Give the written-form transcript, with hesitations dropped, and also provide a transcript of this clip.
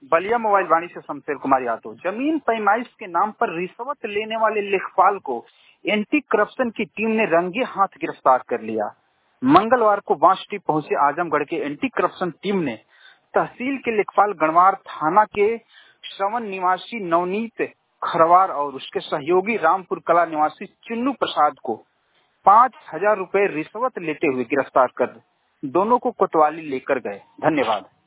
बलिया mobile वाणी से शमशेर कुमार यादव। जमीन पैमाइश के नाम पर रिश्वत लेने वाले लेखपाल को एंटी करप्शन की टीम ने रंगे हाथ गिरफ्तार कर लिया। मंगलवार को बांसटी पहुंचे आजमगढ़ के एंटी करप्शन टीम ने तहसील के लेखपाल गणवार, थाना के श्रवण निवासी नवनीत खरवार और उसके सहयोगी रामपुर कला निवासी चिन्नू प्रसाद को 5,000 रुपए रिश्वत लेते हुए गिरफ्तार कर दोनों को कोतवाली लेकर गए। धन्यवाद।